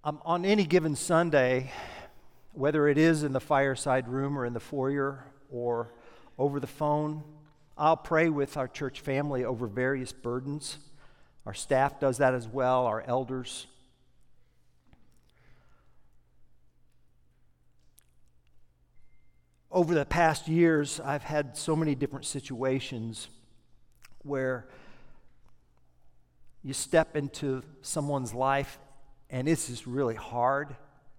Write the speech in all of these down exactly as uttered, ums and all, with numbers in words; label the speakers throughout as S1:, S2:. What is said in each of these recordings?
S1: Um, on any given Sunday, whether it is in the fireside room or in the foyer or over the phone, I'll pray with our church family over various burdens. Our staff does that as well, our elders. Over the past years, I've had so many different situations where you step into someone's life and it's just really hard.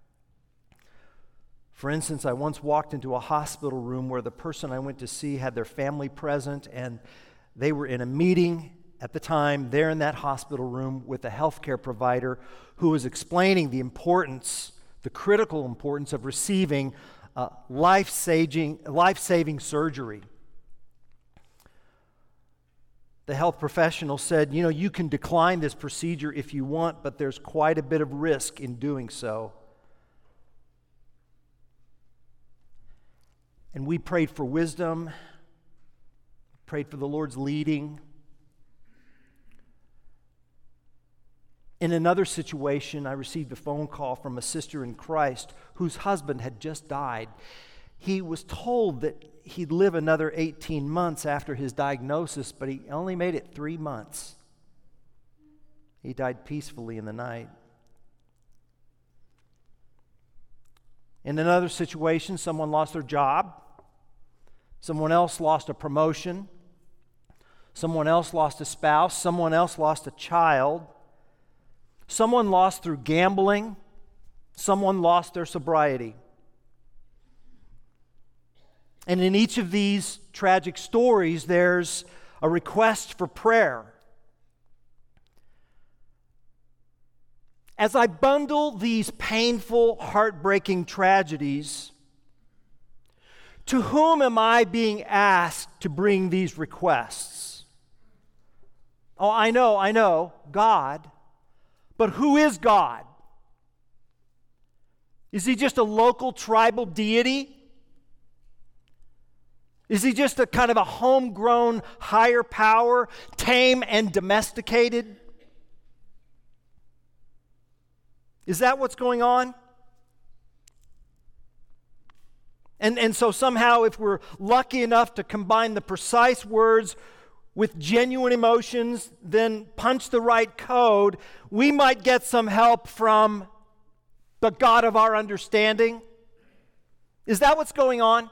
S1: For instance, I once walked into a hospital room where the person I went to see had their family present, and they were in a meeting at the time there in that hospital room with a healthcare provider who was explaining the importance, the critical importance of receiving uh, life-saving, life-saving surgery. The health professional said, you know, you can decline this procedure if you want, but there's quite a bit of risk in doing so. And we prayed for wisdom, prayed for the Lord's leading. In another situation, I received a phone call from a sister in Christ whose husband had just died. He was told that he'd live another eighteen months after his diagnosis, but he only made it three months. He died peacefully in the night. In another situation, someone lost their job. Someone else lost a promotion. Someone else lost a spouse. Someone else lost a child. Someone lost through gambling. Someone lost their sobriety. And in each of these tragic stories, there's a request for prayer. As I bundle these painful, heartbreaking tragedies, to whom am I being asked to bring these requests? Oh, I know, I know, God. But who is God? Is he just a local tribal deity? Is he just a kind of a homegrown higher power, tame and domesticated? Is that what's going on? And, and so somehow, if we're lucky enough to combine the precise words with genuine emotions, then punch the right code, we might get some help from the God of our understanding. Is that what's going on?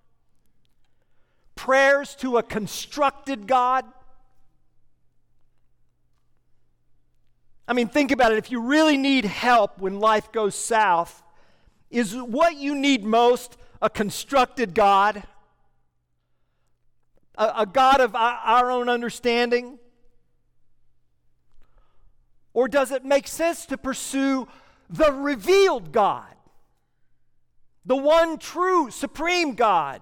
S1: Prayers to a constructed God? I mean, think about it. If you really need help when life goes south, is what you need most a constructed God? A, a God of our, our own understanding? Or does it make sense to pursue the revealed God? The one true, supreme God?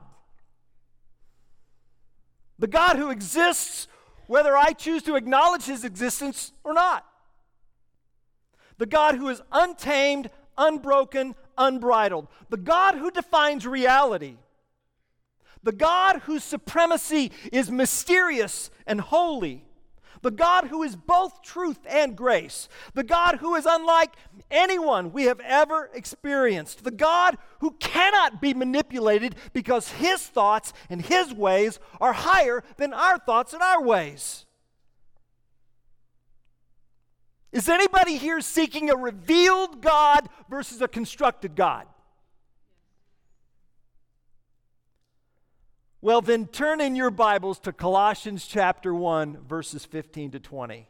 S1: The God who exists whether I choose to acknowledge his existence or not. The God who is untamed, unbroken, unbridled. The God who defines reality. The God whose supremacy is mysterious and holy. The God who is both truth and grace. The God who is unlike anyone we have ever experienced. The God who cannot be manipulated because his thoughts and his ways are higher than our thoughts and our ways. Is anybody here seeking a revealed God versus a constructed God? Well, then turn in your Bibles to Colossians chapter one, verses fifteen to twenty.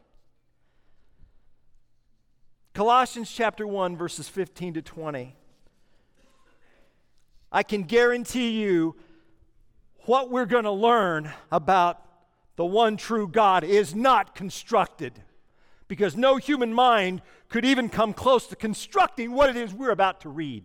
S1: Colossians chapter one, verses fifteen to twenty. I can guarantee you what we're going to learn about the one true God is not constructed, because no human mind could even come close to constructing what it is we're about to read.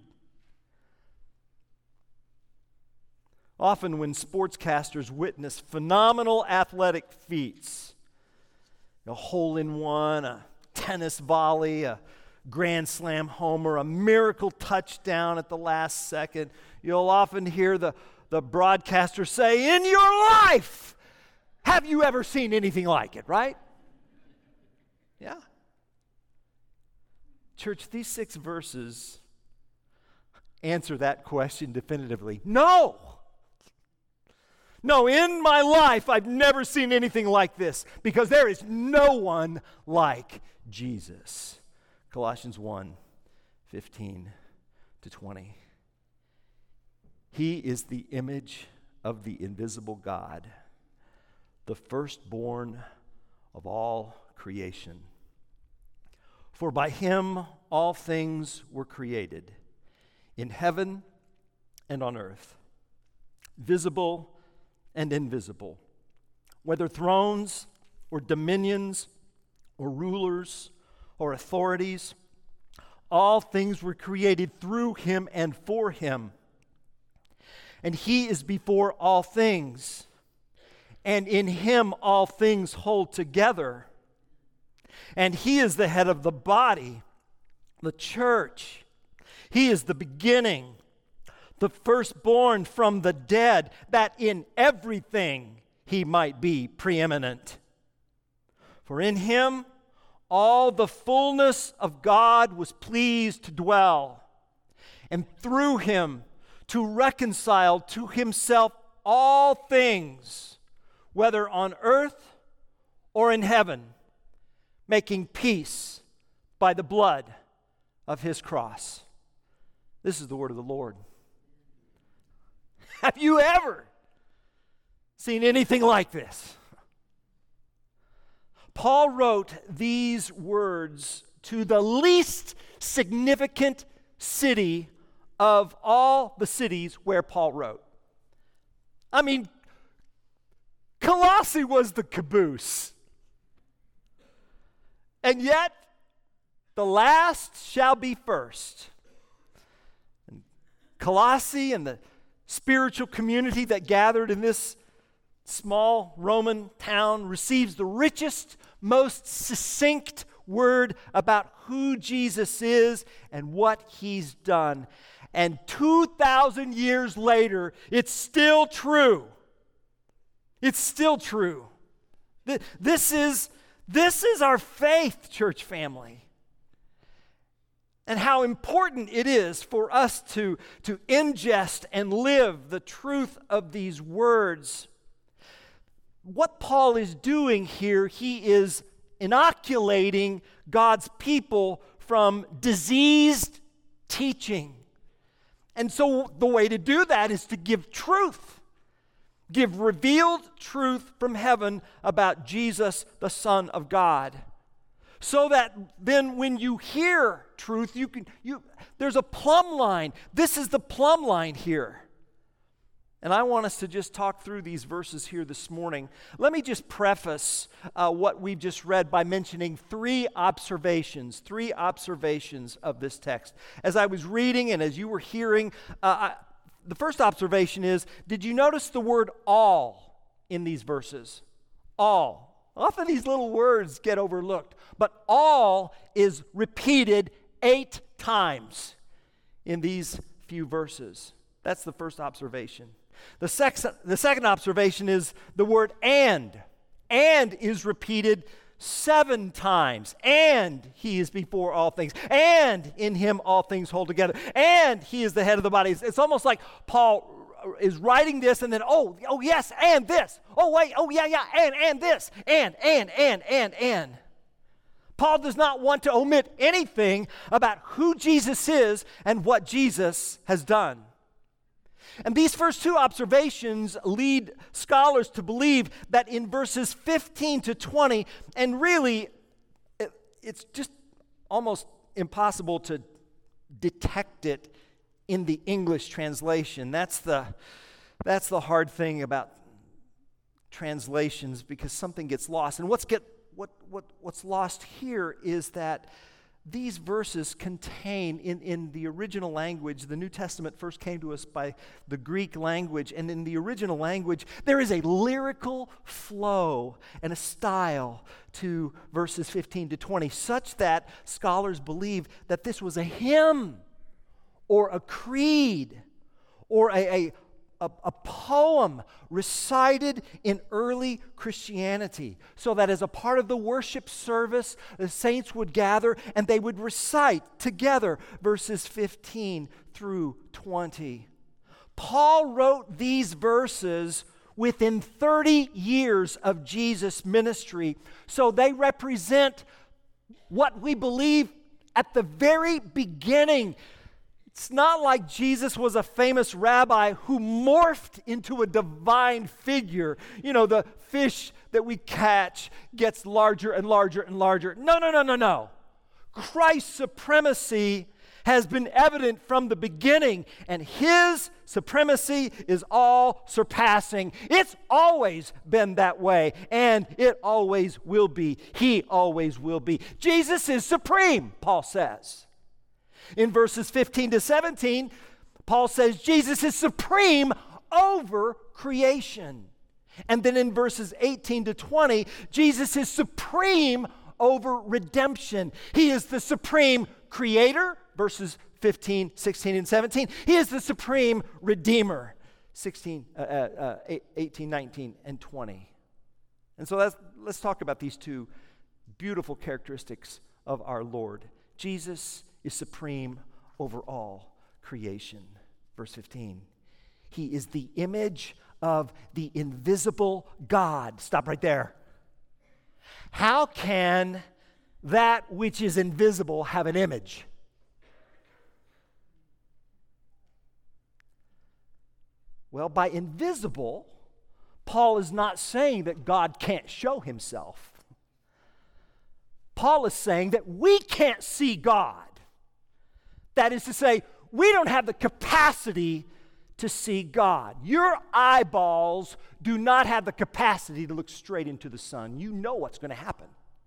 S1: Often when sportscasters witness phenomenal athletic feats, a hole-in-one, a tennis volley, a grand slam homer, a miracle touchdown at the last second, you'll often hear the, the broadcaster say, "In your life, have you ever seen anything like it?" Right? Yeah. Church, these six verses answer that question definitively. No! No, in my life, I've never seen anything like this because there is no one like Jesus. Colossians one, fifteen to twenty. He is the image of the invisible God, the firstborn of all creation. For by him all things were created, in heaven and on earth, visible and invisible, whether thrones or dominions or rulers or authorities, all things were created through him and for him. And he is before all things, and in him all things hold together. And he is the head of the body, the church. He is the beginning, the firstborn from the dead, that in everything he might be preeminent. For in him all the fullness of God was pleased to dwell, and through him to reconcile to himself all things, whether on earth or in heaven, making peace by the blood of his cross. This is the word of the Lord. Have you ever seen anything like this? Paul wrote these words to the least significant city of all the cities where Paul wrote. I mean, Colossae was the caboose. And yet, the last shall be first. And Colossae and the spiritual community that gathered in this small Roman town receives the richest, most succinct word about who Jesus is and what he's done. And two thousand years later, it's still true. It's still true. This is, this is our faith, church family. And how important it is for us to, to ingest and live the truth of these words. What Paul is doing here, he is inoculating God's people from diseased teaching. And so the way to do that is to give truth. Give revealed truth from heaven about Jesus, the Son of God. So that then when you hear truth, you can you there's a plumb line. This is the plumb line here. And I want us to just talk through these verses here this morning. Let me just preface uh, what we've just read by mentioning three observations, three observations of this text. As I was reading and as you were hearing, uh, I, the first observation is, did you notice the word all in these verses? All. Often these little words get overlooked, but all is repeated eight times in these few verses. That's the first observation. The, sex, the second observation is the word and. And is repeated seven times. And he is before all things. And in him all things hold together. And he is the head of the body. It's, it's almost like Paul is writing this and then, oh, oh yes, and this. Oh wait, oh yeah, yeah, and, and this. And, and, and, and, and. Paul does not want to omit anything about who Jesus is and what Jesus has done. And these first two observations lead scholars to believe that in verses fifteen to twenty, and really, it, it's just almost impossible to detect it in the English translation. That's the, that's the hard thing about translations, because something gets lost. And what's, get, what, what, what's lost here is that these verses contain, in, in the original language, the New Testament first came to us by the Greek language, and in the original language, there is a lyrical flow and a style to verses fifteen to twenty, such that scholars believe that this was a hymn or a creed or a, a, a, a poem recited in early Christianity, so that as a part of the worship service, the saints would gather and they would recite together verses fifteen through twenty. Paul wrote these verses within thirty years of Jesus' ministry, so they represent what we believe at the very beginning. It's not like Jesus was a famous rabbi who morphed into a divine figure. You know, the fish that we catch gets larger and larger and larger. No, no, no, no, no. Christ's supremacy has been evident from the beginning, and his supremacy is all surpassing. It's always been that way, and it always will be. He always will be. Jesus is supreme, Paul says. In verses fifteen to seventeen, Paul says Jesus is supreme over creation. And then in verses eighteen to twenty, Jesus is supreme over redemption. He is the supreme creator, verses fifteen, sixteen, and seventeen. He is the supreme redeemer, sixteen, uh, uh, eighteen, nineteen, and twenty. And so let's, let's talk about these two beautiful characteristics of our Lord. Jesus is supreme over all creation. Verse fifteen, he is the image of the invisible God. Stop right there. How can that which is invisible have an image? Well, by invisible, Paul is not saying that God can't show himself. Paul is saying that we can't see God. That is to say, we don't have the capacity to see God. Your eyeballs do not have the capacity to look straight into the sun. You know what's going to happen.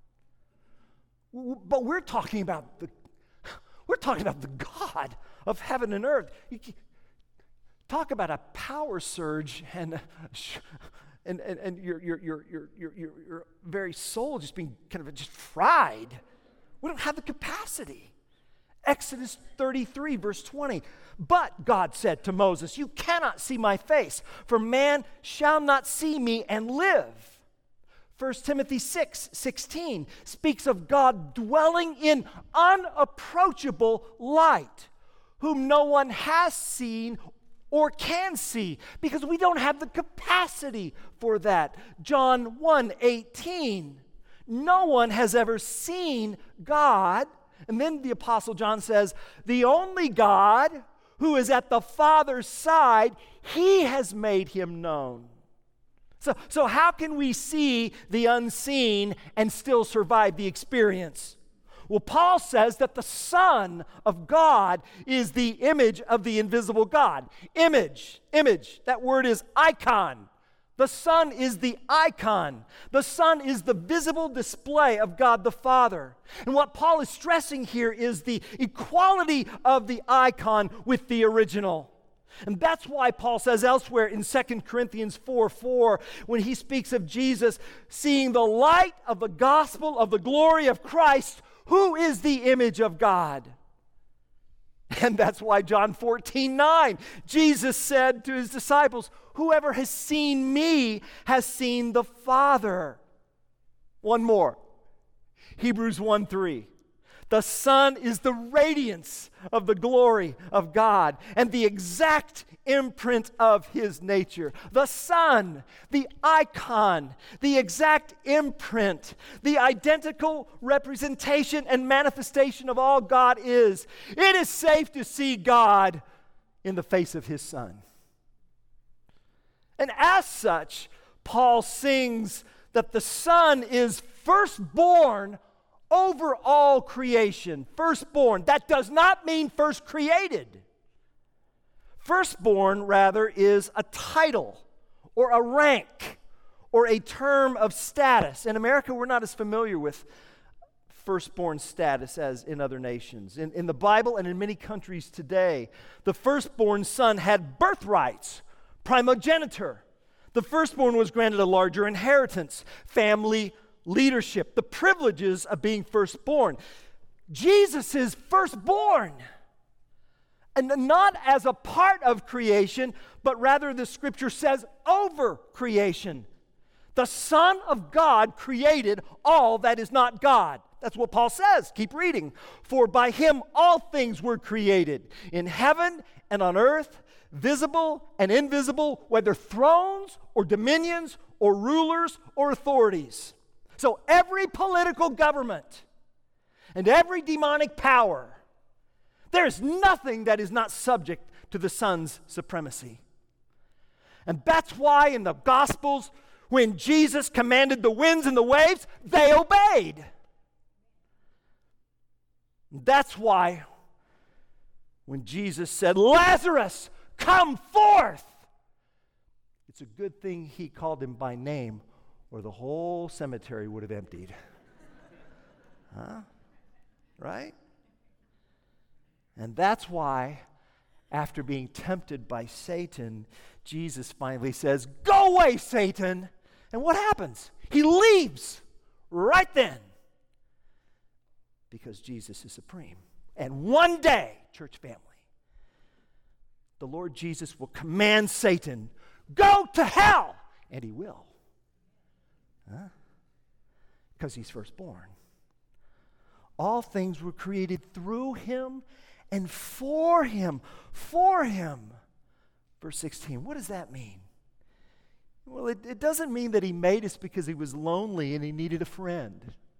S1: But we're talking about the we're talking about the God of heaven and earth. You talk about a power surge and and and, and your, your, your, your, your, your, your very soul just being kind of just fried. We don't have the capacity. Exodus thirty-three, verse twenty. But God said to Moses, you cannot see my face, for man shall not see me and live. First Timothy six, sixteen speaks of God dwelling in unapproachable light, whom no one has seen or can see, because we don't have the capacity for that. John one, eighteen, no one has ever seen God. And then the Apostle John says, the only God who is at the Father's side, he has made him known. So, so how can we see the unseen and still survive the experience? Well, Paul says that the Son of God is the image of the invisible God. Image, image, that word is icon. The Son is the icon. The Son is the visible display of God the Father. And what Paul is stressing here is the equality of the icon with the original. And that's why Paul says elsewhere in Second Corinthians four four, when he speaks of Jesus seeing the light of the gospel of the glory of Christ, who is the image of God. And that's why John fourteen nine, Jesus said to his disciples, whoever has seen me has seen the Father. One more. Hebrews one three. The Son is the radiance of the glory of God and the exact imprint of his nature. The Son, the icon, the exact imprint, the identical representation and manifestation of all God is. It is safe to see God in the face of his Son. And as such, Paul sings that the Son is firstborn over all creation. Firstborn. That does not mean first created. Firstborn, rather, is a title or a rank or a term of status. In America, we're not as familiar with firstborn status as in other nations. In, in the Bible and in many countries today, the firstborn son had birthrights, primogeniture. The firstborn was granted a larger inheritance, family leadership, the privileges of being firstborn. Jesus is firstborn. And not as a part of creation, but rather the scripture says over creation. The Son of God created all that is not God. That's what Paul says. Keep reading. For by him all things were created, in heaven and on earth, visible and invisible, whether thrones or dominions or rulers or authorities. So every political government and every demonic power, there is nothing that is not subject to the Son's supremacy. And that's why in the Gospels, when Jesus commanded the winds and the waves, they obeyed. That's why when Jesus said, Lazarus, come forth, it's a good thing he called him by name, or the whole cemetery would have emptied. Huh? Right? And that's why, after being tempted by Satan, Jesus finally says, go away, Satan. And what happens? He leaves right then. Because Jesus is supreme. And one day, church family, the Lord Jesus will command Satan, go to hell. And he will. Huh? Because he's firstborn. All things were created through him and for him, for him. Verse sixteen, what does that mean? Well, it, it doesn't mean that he made us because he was lonely and he needed a friend.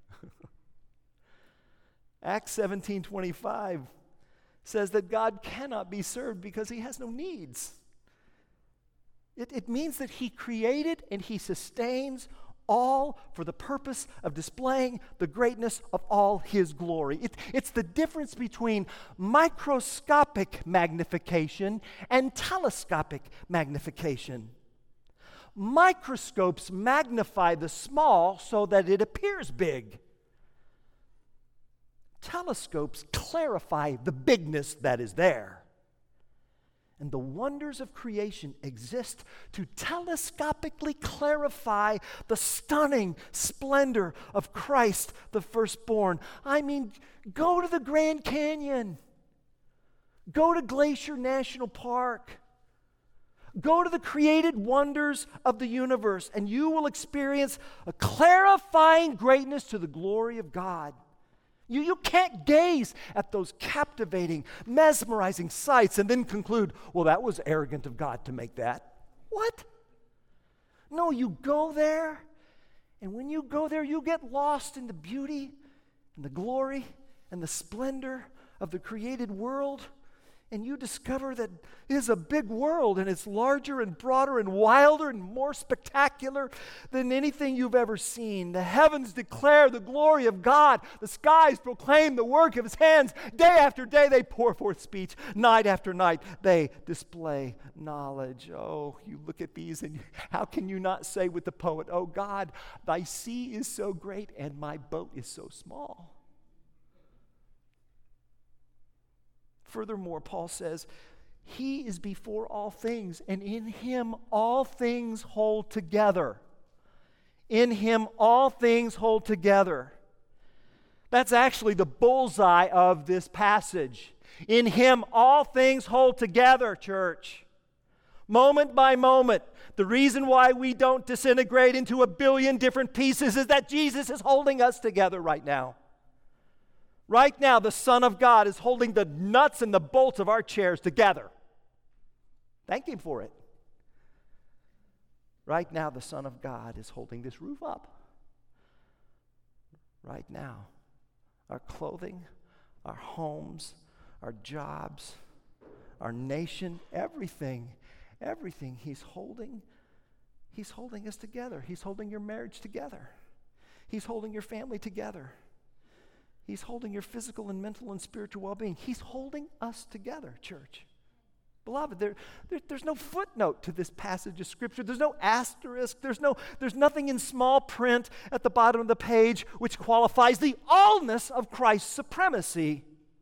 S1: Acts seventeen twenty-five says that God cannot be served because he has no needs. It, it means that he created and he sustains all for the purpose of displaying the greatness of all his glory. It, it's the difference between microscopic magnification and telescopic magnification. Microscopes magnify the small so that it appears big. Telescopes clarify the bigness that is there. And the wonders of creation exist to telescopically clarify the stunning splendor of Christ, the firstborn. I mean, go to the Grand Canyon. Go to Glacier National Park. Go to the created wonders of the universe, and you will experience a clarifying greatness to the glory of God. You, you can't gaze at those captivating, mesmerizing sights and then conclude, well, that was arrogant of God to make that. What? No, you go there, and when you go there, you get lost in the beauty and the glory and the splendor of the created world, and you discover that it is a big world, and it's larger and broader and wilder and more spectacular than anything you've ever seen. The heavens declare the glory of God. The skies proclaim the work of his hands. Day after day they pour forth speech. Night after night they display knowledge. Oh, you look at these, and how can you not say with the poet, oh God, thy sea is so great and my boat is so small. Furthermore, Paul says, he is before all things, and in him all things hold together. In him all things hold together. That's actually the bullseye of this passage. In him all things hold together, church. Moment by moment. The reason why we don't disintegrate into a billion different pieces is that Jesus is holding us together right now. Right now, the Son of God is holding the nuts and the bolts of our chairs together. Thank him for it. Right now, the Son of God is holding this roof up. Right now, our clothing, our homes, our jobs, our nation, everything, everything he's holding, he's holding us together. He's holding your marriage together. He's holding your family together. He's holding your physical and mental and spiritual well-being. He's holding us together, church. Beloved, there, there, there's no footnote to this passage of Scripture. There's no asterisk. There's, no, there's nothing in small print at the bottom of the page which qualifies the allness of Christ's supremacy.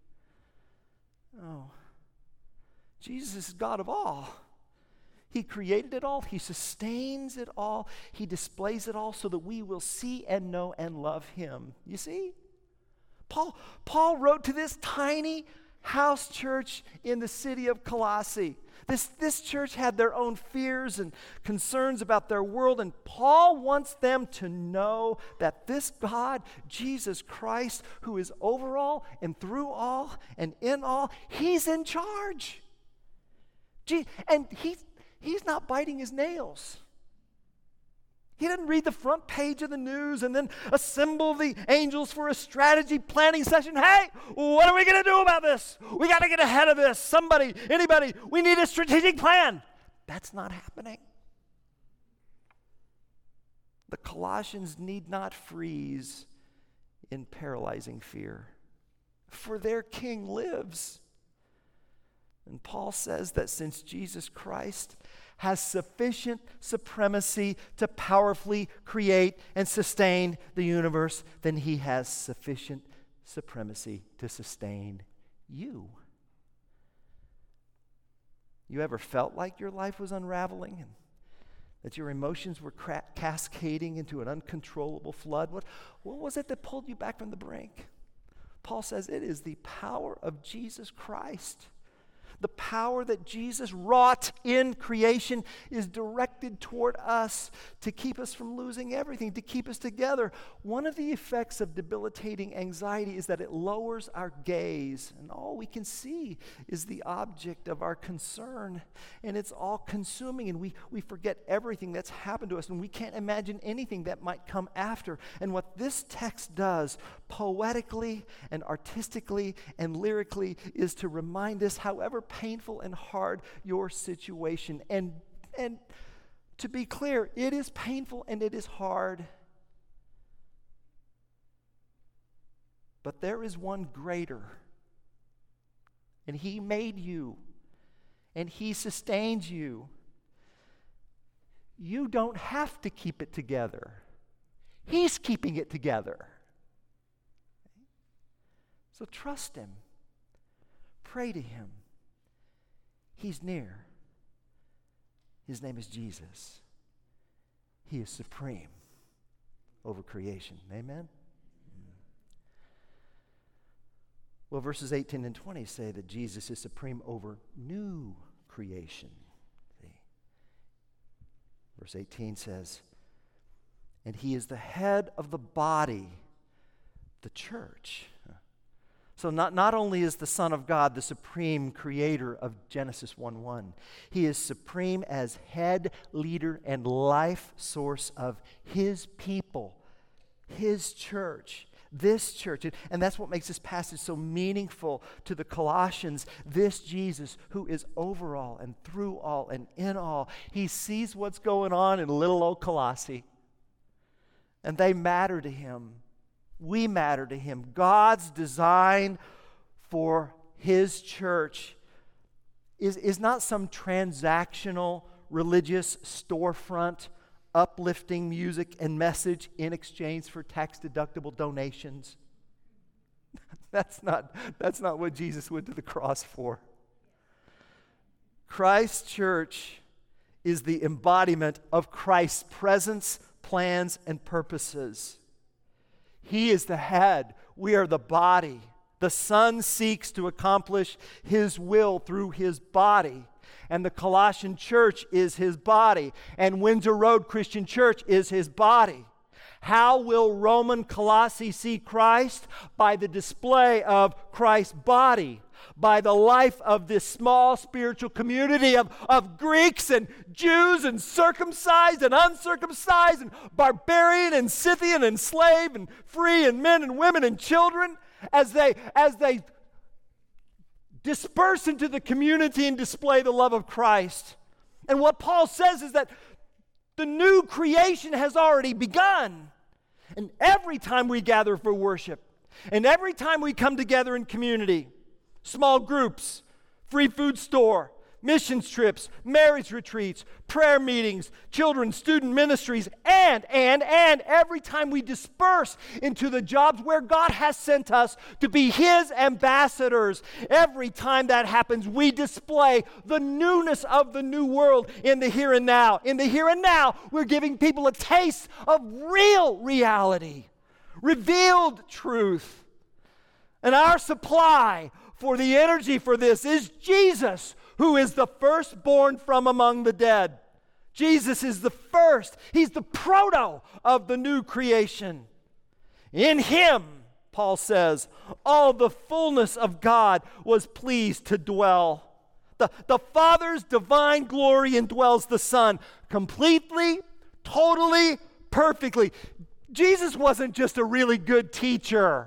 S1: Oh, Jesus is God of all. He created it all. He sustains it all. He displays it all so that we will see and know and love him. You see? Paul, Paul wrote to this tiny, house church in the city of Colossae. This, this church had their own fears and concerns about their world, and Paul wants them to know that this God, Jesus Christ, who is over all and through all and in all, he's in charge. Gee, and he's, he's not biting his nails. He didn't read the front page of the news and then assemble the angels for a strategy planning session. Hey, what are we going to do about this? We got to get ahead of this. Somebody, anybody, we need a strategic plan. That's not happening. The Colossians need not freeze in paralyzing fear, for their King lives. And Paul says that since Jesus Christ has sufficient supremacy to powerfully create and sustain the universe, then he has sufficient supremacy to sustain you. You ever felt like your life was unraveling and that your emotions were cra- cascading into an uncontrollable flood? What, what was it that pulled you back from the brink? Paul says it is the power of Jesus Christ. The power that Jesus wrought in creation is directed toward us to keep us from losing everything, to keep us together. One of the effects of debilitating anxiety is that it lowers our gaze, and all we can see is the object of our concern, and it's all consuming, and we, we forget everything that's happened to us, and we can't imagine anything that might come after. And what this text does, poetically and artistically and lyrically, is to remind us, however painful and hard your situation. And, and to be clear, it is painful and it is hard. But there is one greater. And he made you. And he sustains you. You don't have to keep it together. He's keeping it together. So trust him. Pray to him. He's near. His name is Jesus. He is supreme over creation. Amen? Well, verses eighteen and twenty say that Jesus is supreme over new creation. See? Verse eighteen says, and he is the head of the body, the church. So not, not only is the Son of God the supreme creator of Genesis one one, he is supreme as head, leader, and life source of his people, his church, this church. And that's what makes this passage so meaningful to the Colossians. This Jesus who is over all and through all and in all. He sees what's going on in little old Colossae, and they matter to him. We matter to him. God's design for his church is, is not some transactional religious storefront uplifting music and message in exchange for tax-deductible donations. That's not, that's not what Jesus went to the cross for. Christ's church is the embodiment of Christ's presence, plans, and purposes. He is the head. We are the body. The Son seeks to accomplish his will through his body. And the Colossian church is his body. And Windsor Road Christian Church is his body. How will Roman Colossae see Christ? By the display of Christ's body. By the life of this small spiritual community of, of Greeks and Jews and circumcised and uncircumcised and barbarian and Scythian and slave and free and men and women and children, as they, as they disperse into the community and display the love of Christ. And what Paul says is that the new creation has already begun. And every time we gather for worship, and every time we come together in community, small groups, free food store, missions trips, marriage retreats, prayer meetings, children's student ministries, and, and, and every time we disperse into the jobs where God has sent us to be his ambassadors, every time that happens, we display the newness of the new world in the here and now. In the here and now, we're giving people a taste of real reality, revealed truth. And our supply for the energy for this is Jesus, who is the firstborn from among the dead. Jesus is the first. He's the proto of the new creation. In him, Paul says, all the fullness of God was pleased to dwell. The, the Father's divine glory indwells the Son completely, totally, perfectly. Jesus wasn't just a really good teacher.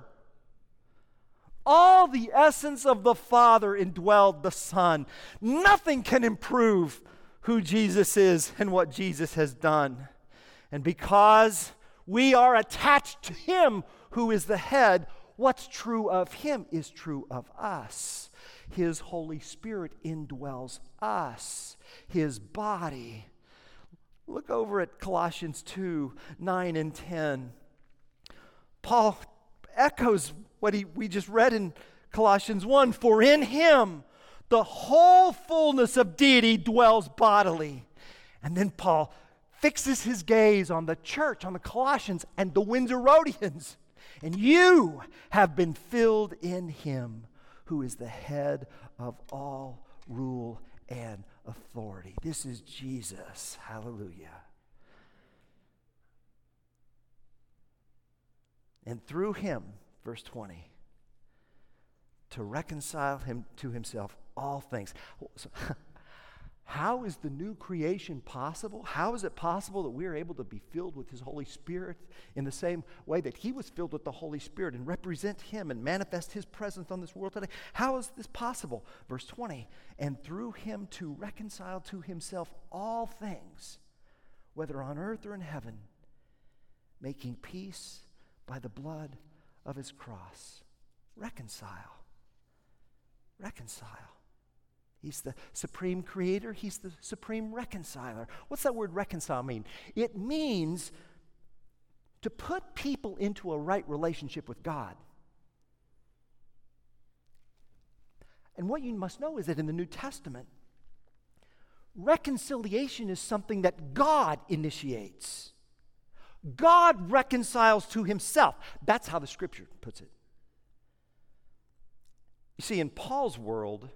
S1: All the essence of the Father indwelled the Son. Nothing can improve who Jesus is and what Jesus has done. And because we are attached to him who is the head, what's true of him is true of us. His Holy Spirit indwells us, his body. Look over at Colossians two, nine and ten. Paul echoes what he, we just read in Colossians one. For in him the whole fullness of deity dwells bodily. And then Paul fixes his gaze on the church, on the Colossians and the Windsor Rhodians. And you have been filled in him, who is the head of all rule and authority. This is Jesus. Hallelujah. And through him, verse twenty, to reconcile him to himself all things. So, how is the new creation possible? How is it possible that we are able to be filled with his Holy Spirit in the same way that he was filled with the Holy Spirit and represent him and manifest his presence on this world today? How is this possible? Verse twenty, and through him to reconcile to himself all things, whether on earth or in heaven, making peace by the blood of his cross. Reconcile. Reconcile. He's the supreme creator. He's the supreme reconciler. What's that word reconcile mean? It means to put people into a right relationship with God. And what you must know is that in the New Testament, reconciliation is something that God initiates. God reconciles to himself. That's how the scripture puts it. You see, in Paul's world,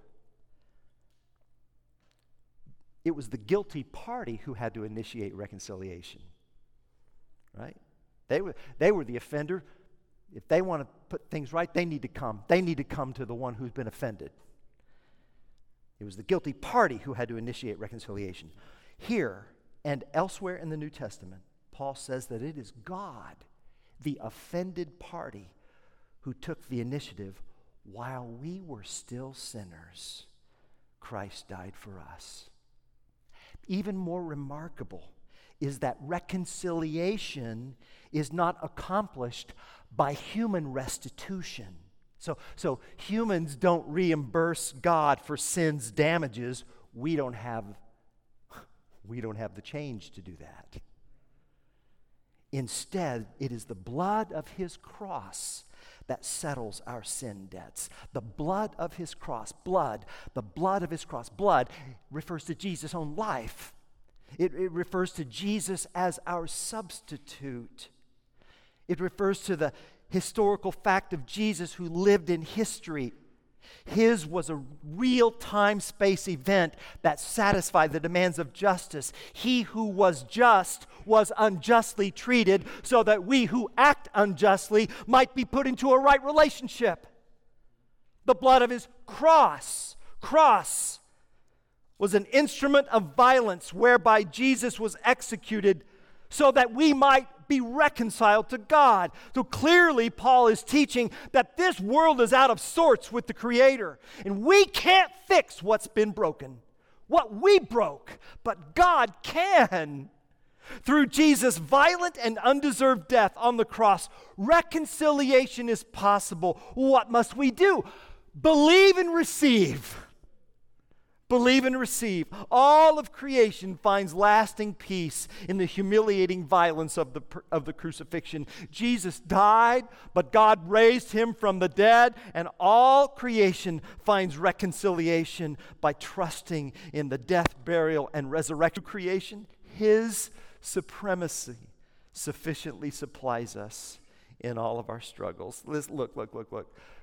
S1: it was the guilty party who had to initiate reconciliation, right? They were, they were the offender. If they want to put things right, they need to come. They need to come to the one who's been offended. It was the guilty party who had to initiate reconciliation. Here and elsewhere in the New Testament, Paul says that it is God, the offended party, who took the initiative. While we were still sinners, Christ died for us. Even more remarkable is that reconciliation is not accomplished by human restitution. So, so humans don't reimburse God for sin's damages. We don't have, we don't have the change to do that. Instead, it is the blood of his cross that settles our sin debts. The blood of his cross, blood, the blood of his cross. Blood refers to Jesus' own life. It, it refers to Jesus as our substitute. It refers to the historical fact of Jesus who lived in history. His was a real time-space event that satisfied the demands of justice. He who was just was unjustly treated so that we who act unjustly might be put into a right relationship. The blood of his cross, cross, was an instrument of violence whereby Jesus was executed so that we might be reconciled to God. So clearly, Paul is teaching that this world is out of sorts with the Creator, and we can't fix what's been broken, what we broke, but God can. Through Jesus' violent and undeserved death on the cross, reconciliation is possible. What must we do? Believe and receive. Believe and receive. All of creation finds lasting peace in the humiliating violence of the, of the crucifixion. Jesus died, but God raised him from the dead, and all creation finds reconciliation by trusting in the death, burial, and resurrection of creation. His supremacy sufficiently supplies us in all of our struggles. Let's look, look, look, look.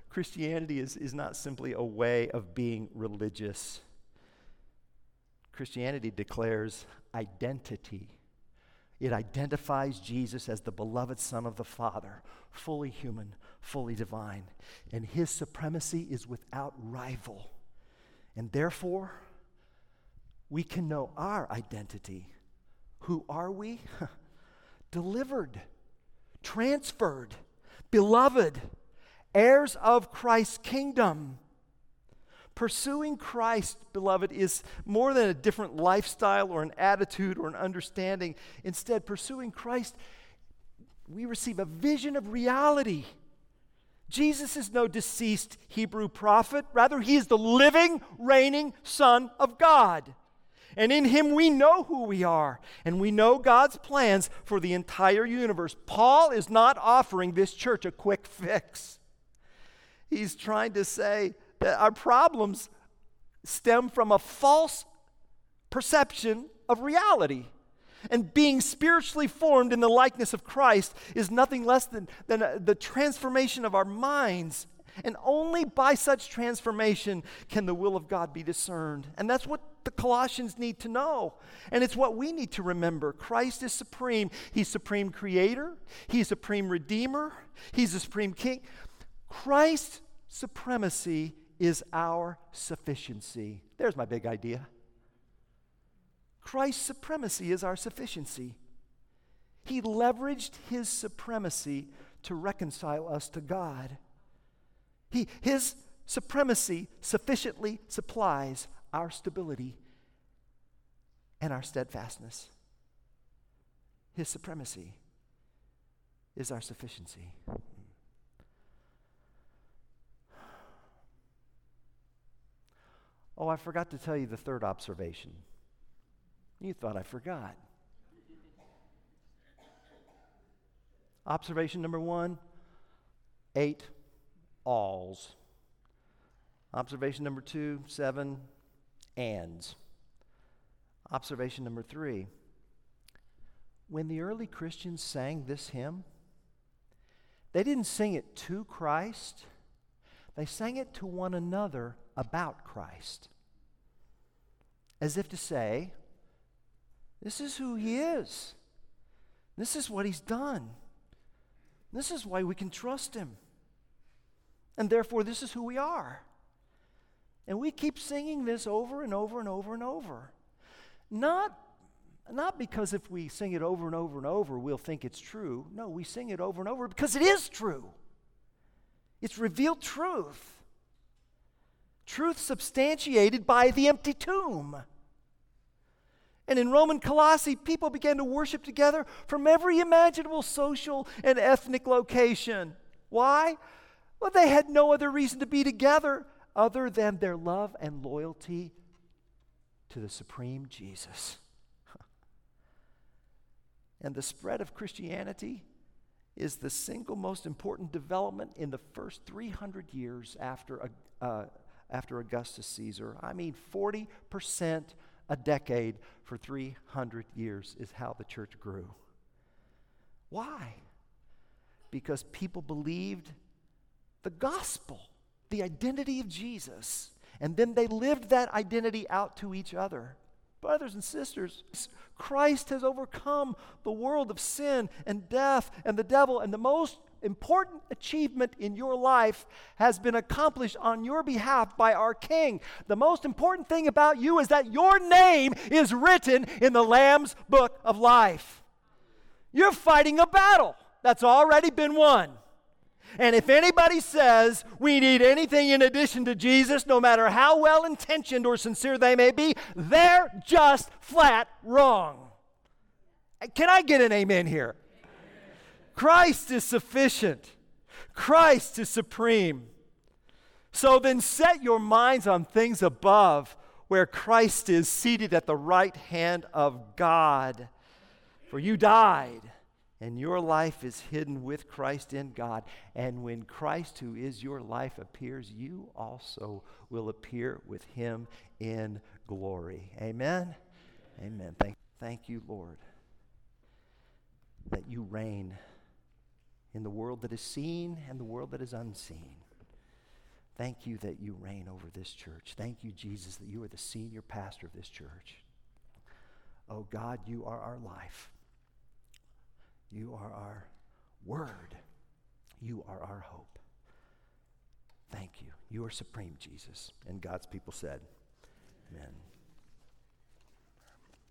S1: Christianity is, is not simply a way of being religious. Christianity declares identity. It identifies Jesus as the beloved Son of the Father, fully human, fully divine. And his supremacy is without rival. And therefore, we can know our identity. Who are we? Delivered, transferred, beloved, heirs of Christ's kingdom. Pursuing Christ, beloved, is more than a different lifestyle or an attitude or an understanding. Instead, pursuing Christ, we receive a vision of reality. Jesus is no deceased Hebrew prophet. Rather, he is the living, reigning Son of God. And in him we know who we are, and we know God's plans for the entire universe. Paul is not offering this church a quick fix. He's trying to say that our problems stem from a false perception of reality. And being spiritually formed in the likeness of Christ is nothing less than, than a, the transformation of our minds. And only by such transformation can the will of God be discerned. And that's what the Colossians need to know. And it's what we need to remember. Christ is supreme. He's supreme creator. He's supreme redeemer. He's the supreme king. Christ's supremacy is our sufficiency. There's my big idea. Christ's supremacy is our sufficiency. He leveraged his supremacy to reconcile us to God. He, his supremacy sufficiently supplies our stability and our steadfastness. His supremacy is our sufficiency. Oh, I forgot to tell you the third observation. You thought I forgot. Observation number one, eight alls. Observation number two, seven ands. Observation number three, when the early Christians sang this hymn, they didn't sing it to Christ, they sang it to one another about Christ. As if to say, this is who he is. This is what he's done. This is why we can trust him. And therefore, this is who we are. And we keep singing this over and over and over and over. Not, not because if we sing it over and over and over, we'll think it's true. No, we sing it over and over because it is true. It's revealed truth. Truth substantiated by the empty tomb. And in Roman Colossae, people began to worship together from every imaginable social and ethnic location. Why? Well, they had no other reason to be together other than their love and loyalty to the supreme Jesus. And the spread of Christianity is the single most important development in the first three hundred years after, uh, after Augustus Caesar. I mean, forty percent a decade for three hundred years is how the church grew. Why? Because people believed the gospel, the identity of Jesus, and then they lived that identity out to each other. Brothers and sisters, Christ has overcome the world of sin and death and the devil, and the most important achievement in your life has been accomplished on your behalf by our King. The most important thing about you is that your name is written in the Lamb's book of life. You're fighting a battle that's already been won. And if anybody says we need anything in addition to Jesus, no matter how well-intentioned or sincere they may be, they're just flat wrong. Can I get an amen here? Amen. Christ is sufficient. Christ is supreme. So then set your minds on things above, where Christ is seated at the right hand of God. For you died, and your life is hidden with Christ in God. And when Christ, who is your life, appears, you also will appear with him in glory. Amen? Amen. Thank, thank you, Lord, that you reign in the world that is seen and the world that is unseen. Thank you that you reign over this church. Thank you, Jesus, that you are the senior pastor of this church. Oh God, you are our life. You are our word. You are our hope. Thank you. You are supreme, Jesus. And God's people said,